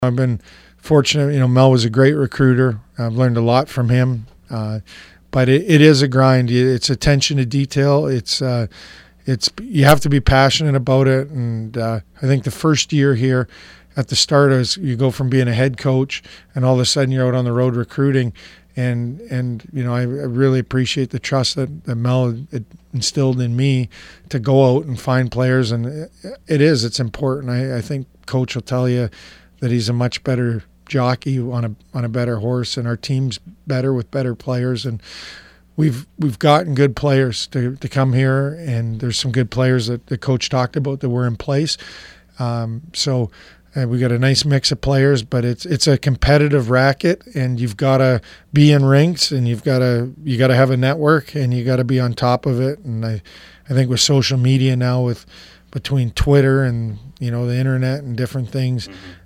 I've been fortunate. Mel was a great recruiter. I've learned a lot from him. But it is a grind. It's attention to detail. It's you have to be passionate about it. And I think the first year here, at the start, you go from being a head coach, and all of a sudden you're out on the road recruiting. And I really appreciate the trust that Mel had instilled in me to go out and find players. And it's important. I think Coach will tell you that he's a much better jockey on a better horse, and our team's better with better players. And we've gotten good players to come here, and there's some good players that the coach talked about that were in place. So we got a nice mix of players, but it's a competitive racket, and you've got to be in rinks, and you got to have a network, and you got to be on top of it. And I think with social media now, between Twitter and the internet and different things.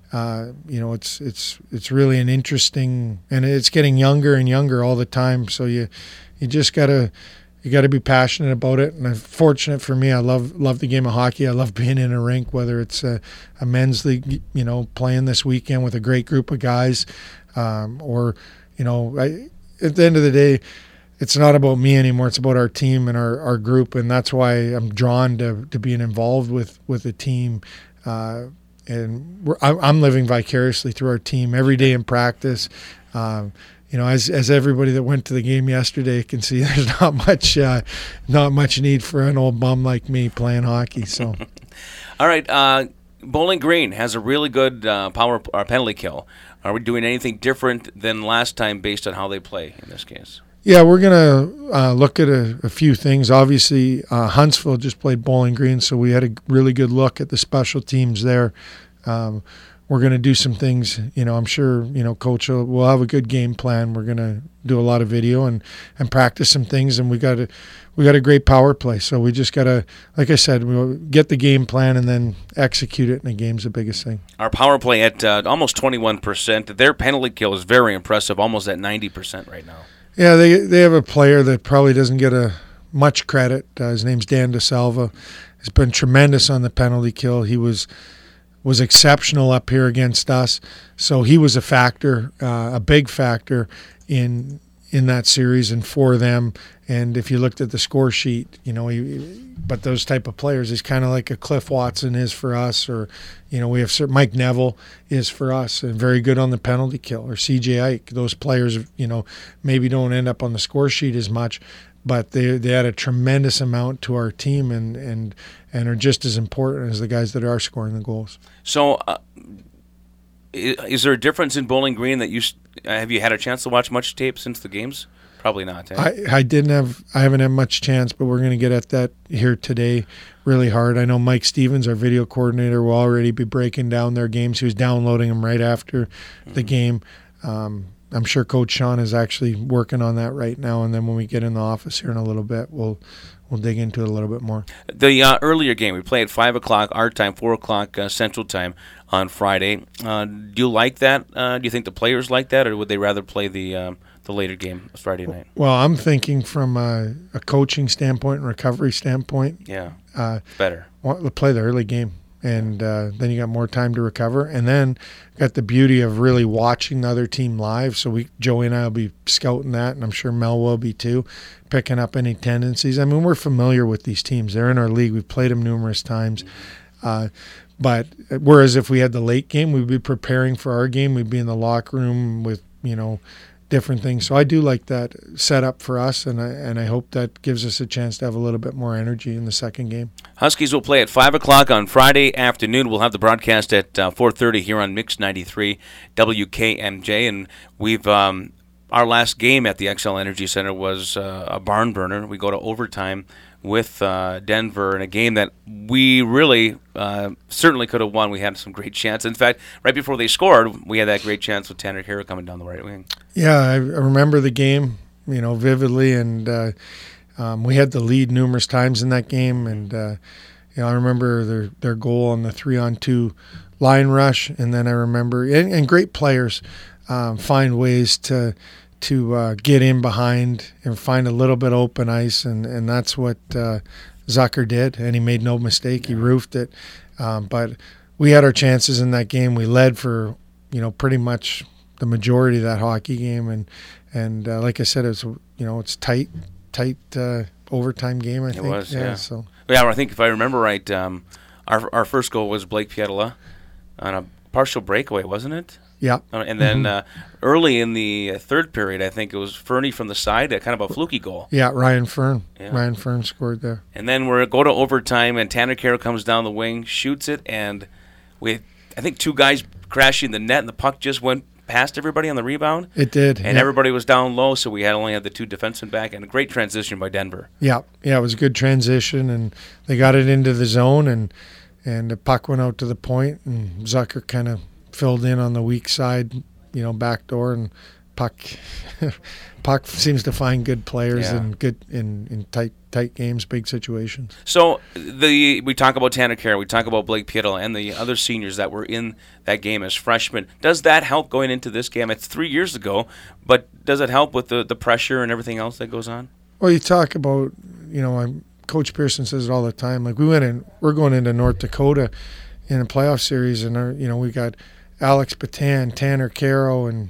It's really an interesting, and it's getting younger and younger all the time. So you just gotta be passionate about it. And fortunate for me, I love the game of hockey. I love being in a rink, whether it's a men's league, playing this weekend with a great group of guys, or at the end of the day, it's not about me anymore. It's about our team and our group, and that's why I'm drawn to being involved with the team. And I'm living vicariously through our team every day in practice. As everybody that went to the game yesterday can see, there's not much need for an old bum like me playing hockey. So, all right. Bowling Green has a really good power or penalty kill. Are we doing anything different than last time based on how they play in this case? Yeah, we're going to look at a few things. Obviously, Huntsville just played Bowling Green, so we had a really good look at the special teams there. We're going to do some things. I'm sure, Coach will have a good game plan. We're going to do a lot of video and practice some things, and we got a great power play. So we just got to, like I said, we'll get the game plan and then execute it, and the game's the biggest thing. Our power play at almost 21%. Their penalty kill is very impressive, almost at 90% right now. Yeah, they have a player that probably doesn't get much credit. His name's Dan DeSalva. He's been tremendous on the penalty kill. He was exceptional up here against us. So he was a factor, a big factor in that series and for them. And if you looked at the score sheet, but those type of players, he's kind of like a Cliff Watson is for us, or we have Mike Neville is for us, and very good on the penalty kill, or CJ Ike. Those players, maybe don't end up on the score sheet as much, but they add a tremendous amount to our team and are just as important as the guys that are scoring the goals. So, is there a difference in Bowling Green that have you had a chance to watch much tape since the games? Probably not. Eh? I haven't had much chance, but we're going to get at that here today really hard. I know Mike Stevens, our video coordinator, will already be breaking down their games. He was downloading them right after the game. I'm sure Coach Sean is actually working on that right now, and then when we get in the office here in a little bit, we'll dig into it a little bit more. The earlier game, we play at 5 o'clock our time, 4 o'clock Central Time on Friday. Do you like that? Do you think the players like that, or would they rather play the later game Friday night? Well, I'm thinking from a coaching standpoint and recovery standpoint. Yeah, better. Play the early game, and then you got more time to recover. And then got the beauty of really watching the other team live. So Joey and I will be scouting that, and I'm sure Mel will be too, picking up any tendencies. I mean, we're familiar with these teams. They're in our league. We've played them numerous times. But whereas if we had the late game, we'd be preparing for our game. We'd be in the locker room with, different things. So I do like that setup for us, and I hope that gives us a chance to have a little bit more energy in the second game. Huskies will play at 5 o'clock on Friday afternoon. We'll have the broadcast at 4:30 here on Mix 93 WKMJ, and we've our last game at the XL Energy Center was a barn burner. We go to overtime with Denver in a game that we really certainly could have won. We had some great chances. In fact, right before they scored, we had that great chance with Tanner Kara coming down the right wing. Yeah, I remember the game, vividly, and we had the lead numerous times in that game. And I remember their goal on the 3-on-2 line rush, and then I remember and great players find ways to get in behind and find a little bit open ice, and that's what Zucker did, and he made no mistake. He roofed it. But we had our chances in that game. We led for pretty much the majority of that hockey game. And like I said, it's tight overtime game, I think. It was, yeah. So. Yeah, I think if I remember right, our first goal was Blake Pietola on a partial breakaway, wasn't it? Yeah. And then early in the third period, I think it was Fernie from the side, kind of a fluky goal. Yeah, Ryan Fern. Yeah. Ryan Fern scored there. And then we go to overtime, and Tanner Carroll comes down the wing, shoots it, and I think two guys crashing the net, and the puck just went past everybody on the rebound. It did. And everybody was down low, so we only had the two defensemen back, and a great transition by Denver. Yeah, it was a good transition, and they got it into the zone, and the puck went out to the point, and Zucker kind of filled in on the weak side, back door, and puck seems to find good players and good in tight games, big situations. So we talk about Tanner Carroll, we talk about Blake Pietola, and the other seniors that were in that game as freshmen. Does that help going into this game? It's 3 years ago, but does it help with the pressure and everything else that goes on? Well, you talk about, Coach Pearson says it all the time. Like we're going into North Dakota in a playoff series, and we got Alex Patan, Tanner Carroll, and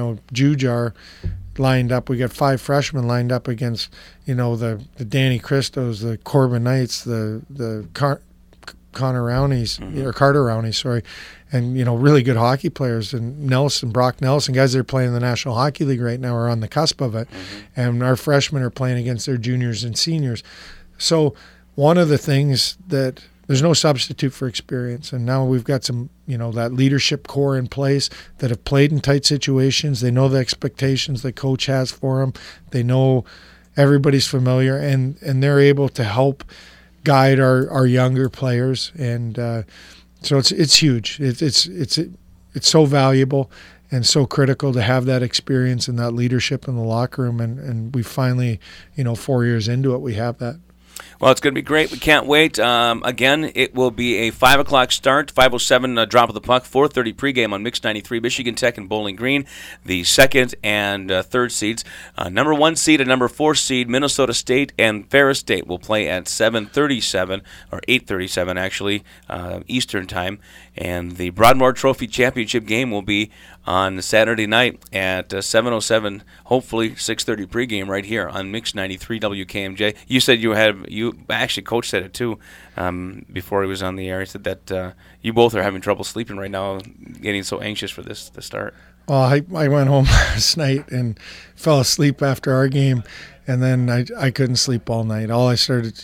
Jujar lined up. We got 5 freshmen lined up against the Danny Christos, the Corbin Knights, the Connor Rowney's or Carter Rowney, sorry, and really good hockey players. And Brock Nelson, guys that are playing in the National Hockey League right now are on the cusp of it, and our freshmen are playing against their juniors and seniors. So one of the things that there's no substitute for experience, and now we've got some, that leadership core in place that have played in tight situations. They know the expectations the coach has for them. They know everybody's familiar, and they're able to help guide our younger players, and so it's huge. It's so valuable and so critical to have that experience and that leadership in the locker room, and we finally, 4 years into it, we have that. Well, it's going to be great. We can't wait. Again, it will be a 5 o'clock start, 5:07 drop of the puck, 4:30 pregame on Mix 93, Michigan Tech and Bowling Green, the second and third seeds. Number 1 seed and number 4 seed, Minnesota State and Ferris State will play at 7:37, or 8:37 actually, Eastern time. And the Broadmoor Trophy Championship game will be on Saturday night at 7:07, hopefully 6:30 pregame right here on Mix 93 WKMJ. You said you actually, Coach said it too before he was on the air. He said that you both are having trouble sleeping right now, getting so anxious for this to start. Well, I went home last night and fell asleep after our game, and then I couldn't sleep all night. All I started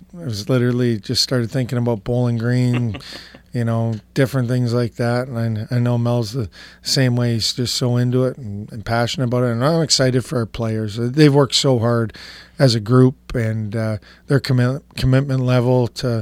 started thinking about Bowling Green, different things like that. And I know Mel's the same way. He's just so into it and passionate about it. And I'm excited for our players. They've worked so hard as a group, and their commitment level to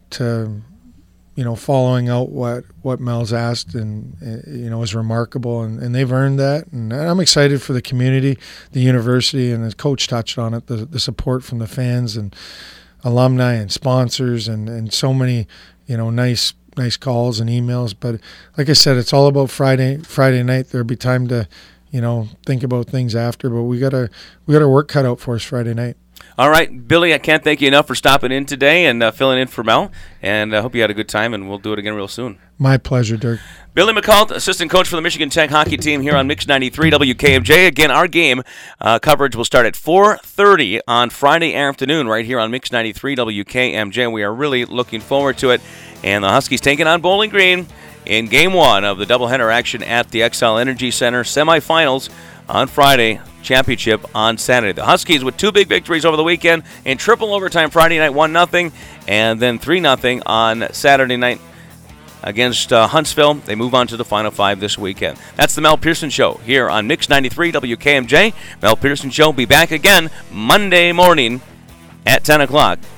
following out what Mel's asked and is remarkable, and they've earned that. And I'm excited for the community, the university, and the coach touched on it, the support from the fans and alumni and sponsors and so many nice calls and emails. But like I said, it's all about Friday night. There'll be time to think about things after, but we got our work cut out for us Friday night. All right, Billy, I can't thank you enough for stopping in today and filling in for Mel, and I hope you had a good time, and we'll do it again real soon. My pleasure, Dirk. Billy McCult, assistant coach for the Michigan Tech hockey team here on Mix 93 WKMJ. Again, our game coverage will start at 4:30 on Friday afternoon right here on Mix 93 WKMJ. We are really looking forward to it, and the Huskies taking on Bowling Green in Game 1 of the doubleheader action at the XL Energy Center. Semifinals on Friday, championship on Saturday. The Huskies with 2 big victories over the weekend in triple overtime Friday night, 1-0, and then 3-0 on Saturday night against Huntsville. They move on to the Final 5 this weekend. That's the Mel Pearson Show here on Mix 93 WKMJ. Mel Pearson Show will be back again Monday morning at 10 o'clock.